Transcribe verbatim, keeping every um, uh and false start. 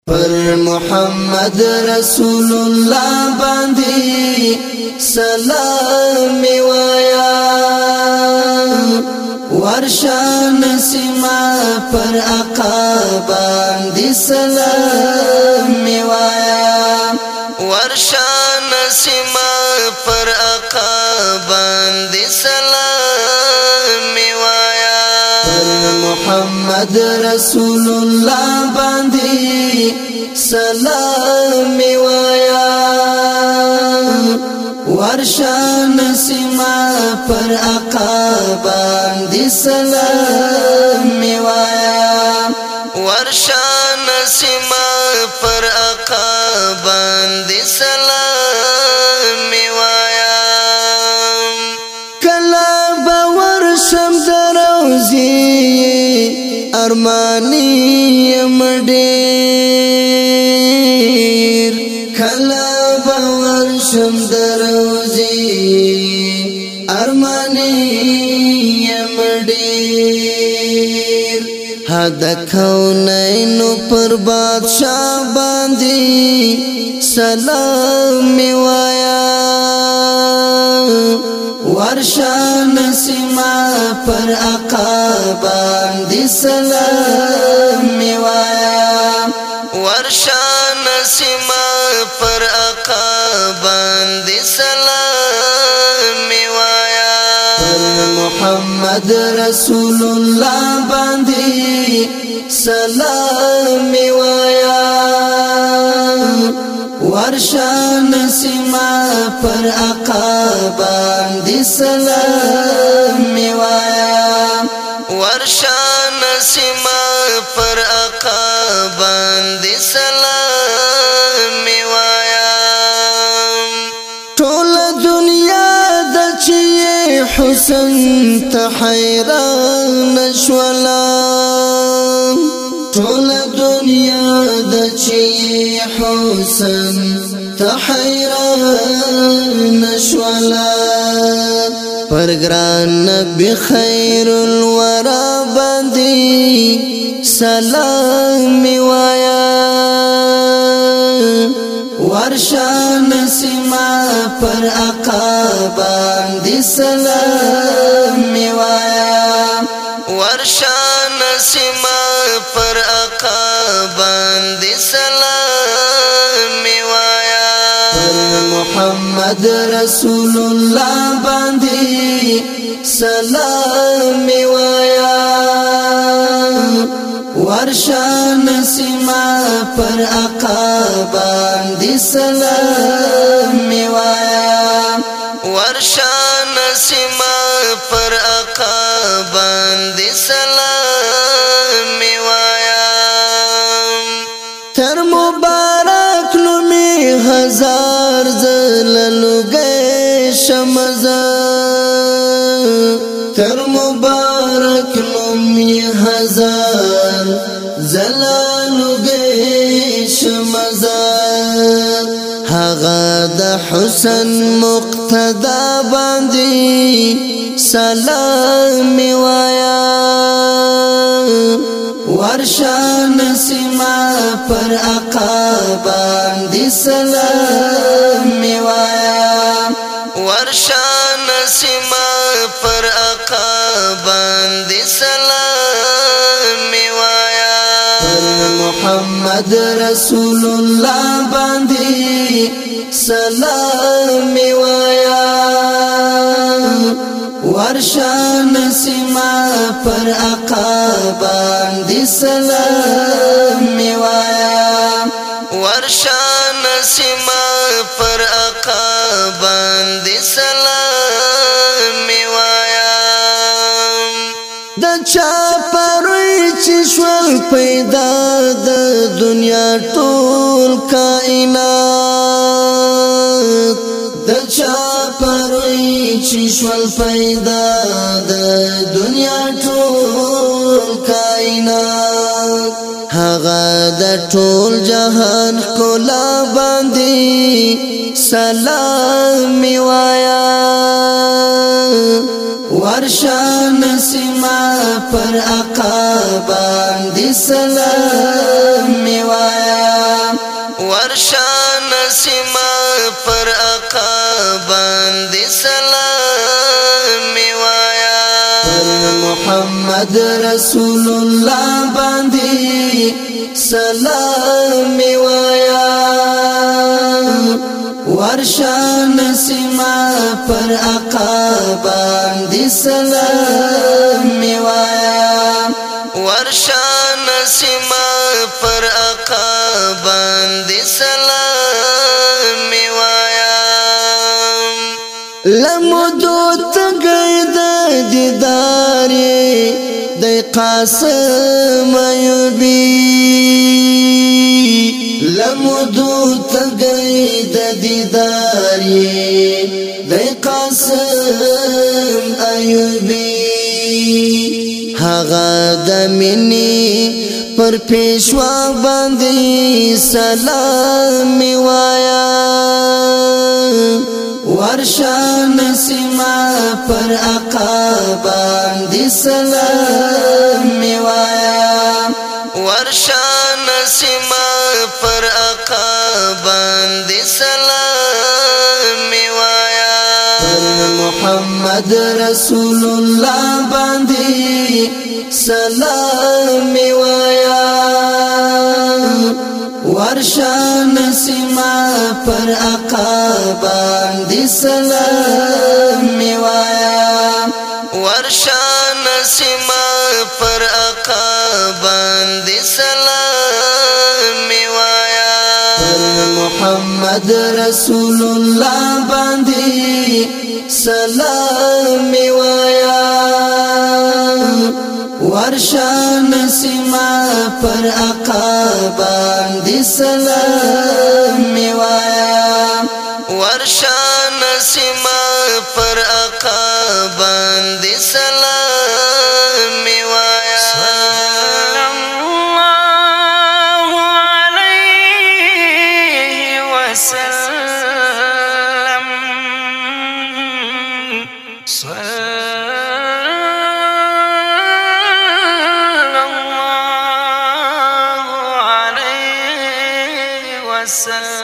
پر محمد رسول الله باندې سلام وایا ورشان سما پر آقا باندې سلام وایا ورشان سما پر آقا باندې سلام وایا پر محمد رسول الله باندې سلام وایا ورشان سما پر آقا باندې سلام وایا ورشان سما پر آقا باندې سلام وایا کلا باور شم دروزی ارمانی مډیر کلا باور شم دروزی ارمانی مډیر حد کونین پر بادشاہ باندې سلام وایا ورشان سما پر آقا باندې سلام وایا ورشان سما پر آقا باندې سلام وایا پر محمد رسول الله باندې سلام وایا ورشان سما پر آقا باندې سلام وایا ورشان سما پر آقا باندې سلام وایا ټول دنیا د چي حسن ته حیران شولا ټول دنیا د چي حسن ته حیران شولا پر ګران نبی خیر الورا باندې سلام وایا ورشان سما پر آقا باندې سلام وایا ورشان سما پر آقا باندې سلام وایا پر محمد رسول الله باندې سلام وایا ورشان سما پر آقا باندې سلام وایا ورشان سما پر آقا باندې سلام وایا تر مبارک نومي هزار زللوګې شمزه تر مبارک نومي هزار زللوګې شمزه هغه د حسن مقتدا باندې سلام وایا ورشان سما پر آقا باندې سلام وایا ورشان سما پر آقا باندې سلام وایا پر محمد رسول الله باندې سلام وایا ورشان سما پر آقا باندې سلام وایا ورشان سما پر آقا باندې سلام وایا د چا پروي چې شول پیدا د دنیا ټول کائنات د چا پروي چې شول پیدا د دنیا ټول کائنات هغه د ټول جهان کولا باندې سلام وایا ورشان سما پر آقا باندې سلام وایا ورشان سما پر آقا باندې سلام وایا پر محمد رسول الله باندې سلام وایا ورشان سما پر آقا باندې سلام وایا ورشان سما پر آقا باندې سلام وایا لمدو تګي د دیدار د قاسم ایوبی لمدو تګي د دیدار د قاسم ایوبی هغه د منی پر پیشوا باندې سلام وایا ورشان سما پر آقا باندې سلام وایا ورشان سما پر آقا باندې سلام وایا پر محمد رسول الله باندې سلام وایا ورشان سما پر آقا باندې سلام وایا ورشان سما پر آقا باندې سلام وایا پر محمد رسول الله باندې سلام وایا ورشان سما پر آقا باندې سلام وایا ورشان سما پر آقا باندې سلام وایا صلی الله علیه وسلم صلی الله علیه وسلم